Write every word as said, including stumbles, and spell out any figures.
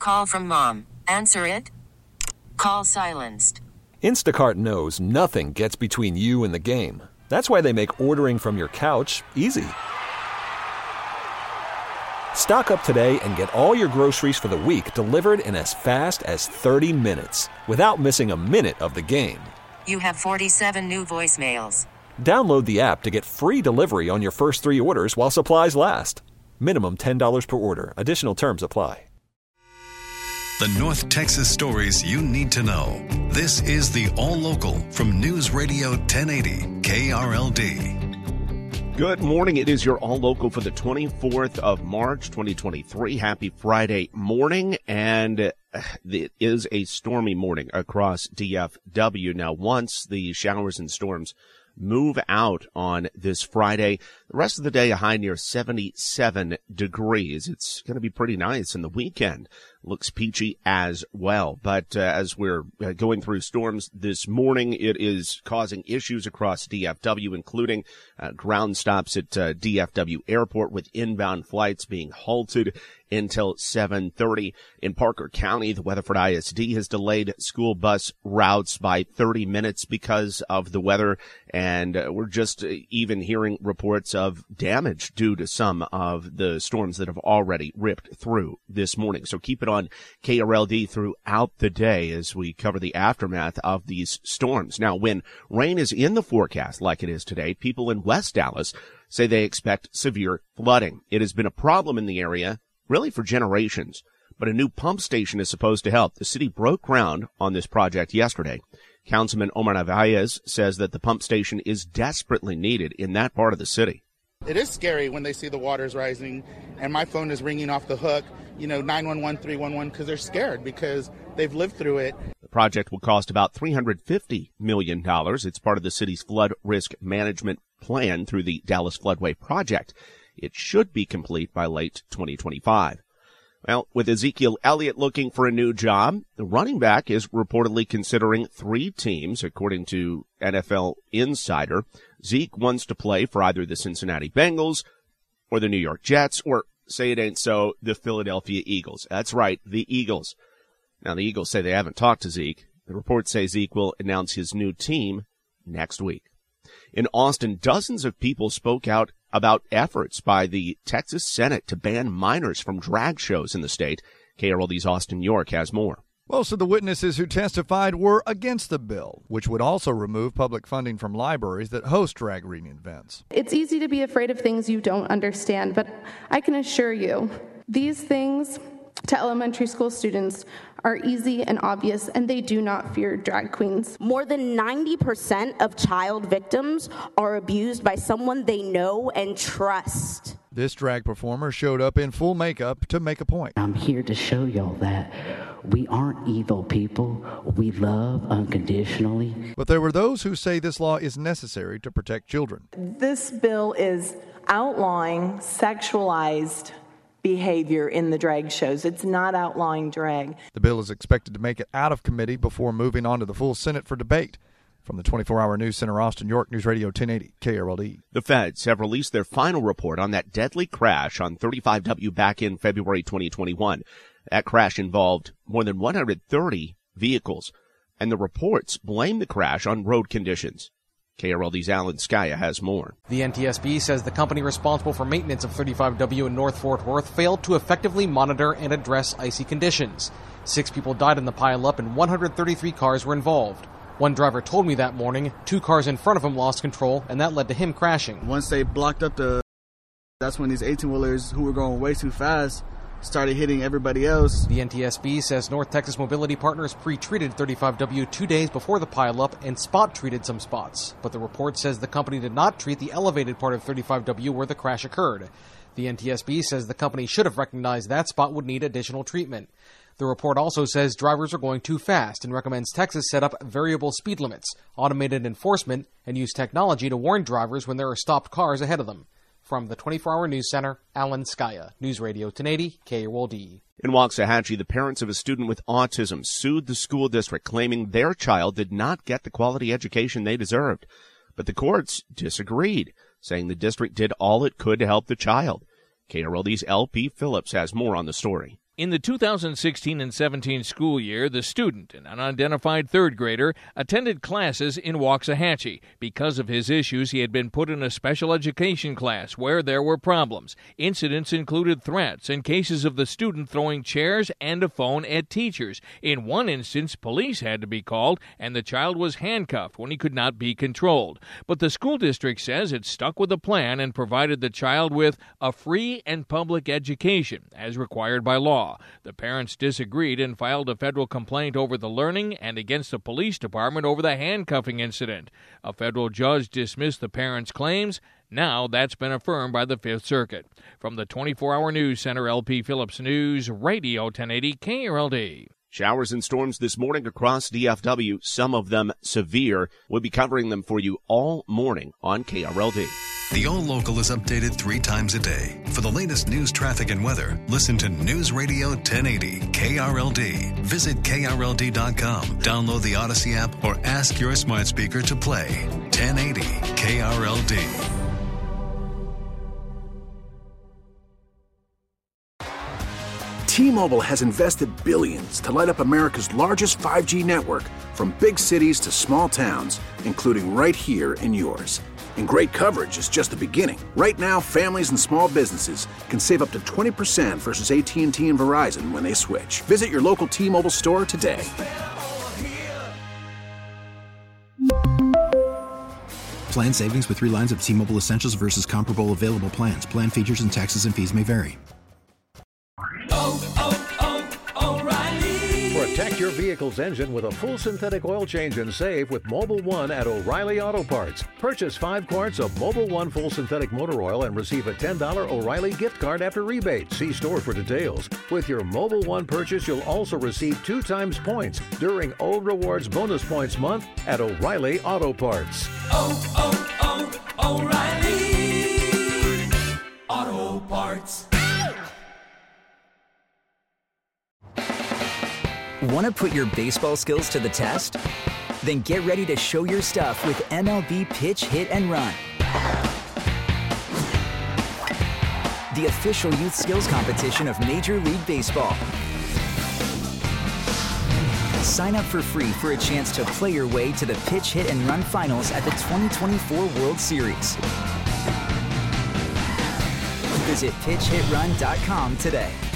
Call from mom. Answer it. Call silenced. Instacart knows nothing gets between you and the game. That's why they make ordering from your couch easy. Stock up today and get all your groceries for the week delivered in as fast as thirty minutes without missing a minute of the game. You have forty-seven new voicemails. Download the app to get free delivery on your first three orders while supplies last. Minimum ten dollars per order. Additional terms apply. The North Texas stories you need to know. This is the All Local from News Radio ten eighty K R L D. Good morning. It is your All Local for the twenty-fourth of March, twenty twenty-three. Happy Friday morning. And it is a stormy morning across D F W. Now, once the showers and storms move out on this Friday, the rest of the day a high near seventy-seven degrees. It's going to be pretty nice, and the weekend looks peachy as well. But uh, as we're uh, going through storms this morning, it is causing issues across D F W, including uh, ground stops at uh, D F W Airport with inbound flights being halted until seven thirty. In Parker County, the Weatherford I S D has delayed school bus routes by thirty minutes because of the weather, and uh, we're just uh, even hearing reports of damage due to some of the storms that have already ripped through this morning. So keep it on K R L D throughout the day as we cover the aftermath of these storms. Now, when rain is in the forecast like it is today, people in West Dallas say they expect severe flooding. It has been a problem in the area really for generations, but a new pump station is supposed to help. The city broke ground on this project yesterday. Councilman Omar Narvaez says that the pump station is desperately needed in that part of the city. It is scary when they see the waters rising and my phone is ringing off the hook, you know, nine one one, three one one, because they're scared because they've lived through it. The project will cost about three hundred fifty million dollars. It's part of the city's flood risk management plan through the Dallas Floodway Project. It should be complete by late twenty twenty-five. Well, with Ezekiel Elliott looking for a new job, the running back is reportedly considering three teams, according to N F L Insider. Zeke wants to play for either the Cincinnati Bengals or the New York Jets, or, say it ain't so, the Philadelphia Eagles. That's right, the Eagles. Now, the Eagles say they haven't talked to Zeke. The reports say Zeke will announce his new team next week. In Austin, dozens of people spoke out about efforts by the Texas Senate to ban minors from drag shows in the state. K R L D's Austin York has more. Most of the witnesses who testified were against the bill, which would also remove public funding from libraries that host drag reading events. It's easy to be afraid of things you don't understand, but I can assure you, these things to elementary school students are easy and obvious, and they do not fear drag queens. More than ninety percent of child victims are abused by someone they know and trust. This drag performer showed up in full makeup to make a point. I'm here to show y'all that we aren't evil people. We love unconditionally. But there were those who say this law is necessary to protect children. This bill is outlawing sexualized behavior in the drag shows. It's not outlawing drag. The bill is expected to make it out of committee before moving on to the full Senate for debate. From the twenty-four hour News Center, Austin York, News Radio ten eighty K R L D. The feds have released their final report on that deadly crash on thirty-five W back in February twenty twenty-one. That crash involved more than one hundred thirty vehicles, and the reports blame the crash on road conditions. K R L D's Alan Skaya has more. The N T S B says the company responsible for maintenance of thirty-five W in North Fort Worth failed to effectively monitor and address icy conditions. Six people died in the pileup and one hundred thirty-three cars were involved. One driver told me that morning two cars in front of him lost control, and that led to him crashing. Once they blocked up the, that's when these eighteen-wheelers who were going way too fast started hitting everybody else. The N T S B says North Texas Mobility Partners pre-treated thirty-five W two days before the pileup and spot-treated some spots. But the report says the company did not treat the elevated part of thirty-five W where the crash occurred. The N T S B says the company should have recognized that spot would need additional treatment. The report also says drivers are going too fast and recommends Texas set up variable speed limits, automated enforcement, and use technology to warn drivers when there are stopped cars ahead of them. From the twenty-four hour News Center, Alan Skaya, News Radio ten eighty K R L D. In Waxahachie, the parents of a student with autism sued the school district, claiming their child did not get the quality education they deserved. But the courts disagreed, saying the district did all it could to help the child. K R L D's L P Phillips has more on the story. In the two thousand sixteen and seventeen school year, the student, an unidentified third grader, attended classes in Waxahachie. Because of his issues, he had been put in a special education class where there were problems. Incidents included threats and cases of the student throwing chairs and a phone at teachers. In one instance, police had to be called, and the child was handcuffed when he could not be controlled. But the school district says it stuck with the plan and provided the child with a free and public education, as required by law. The parents disagreed and filed a federal complaint over the learning and against the police department over the handcuffing incident. A federal judge dismissed the parents' claims. Now that's been affirmed by the Fifth Circuit. From the twenty-four hour News Center, L P Phillips News, Radio ten eighty K R L D. Showers and storms this morning across D F W, some of them severe. We'll be covering them for you all morning on K R L D. The All Local is updated three times a day. For the latest news, traffic, and weather, listen to News Radio ten eighty K R L D. Visit K R L D dot com, download the Odyssey app, or ask your smart speaker to play ten eighty K R L D. T-Mobile has invested billions to light up America's largest five G network, from big cities to small towns, including right here in yours. And great coverage is just the beginning. Right now, families and small businesses can save up to twenty percent versus A T and T and Verizon when they switch. Visit your local T-Mobile store today. Plan savings with three lines of T-Mobile Essentials versus comparable available plans. Plan features and taxes and fees may vary. Oh, oh, oh, O'Reilly. Protect your vehicle's engine with a full synthetic oil change and save with Mobil one at O'Reilly Auto Parts. Purchase five quarts of Mobil one full synthetic motor oil and receive a ten dollars O'Reilly gift card after rebate. See store for details. With your Mobil one purchase, you'll also receive two times points during O Rewards Bonus Points Month at O'Reilly Auto Parts. Oh, oh, oh, O'Reilly Auto Parts. Want to put your baseball skills to the test? Then get ready to show your stuff with M L B Pitch, Hit, and Run. The official youth skills competition of Major League Baseball. Sign up for free for a chance to play your way to the Pitch, Hit, and Run finals at the twenty twenty-four World Series. Visit pitch hit run dot com today.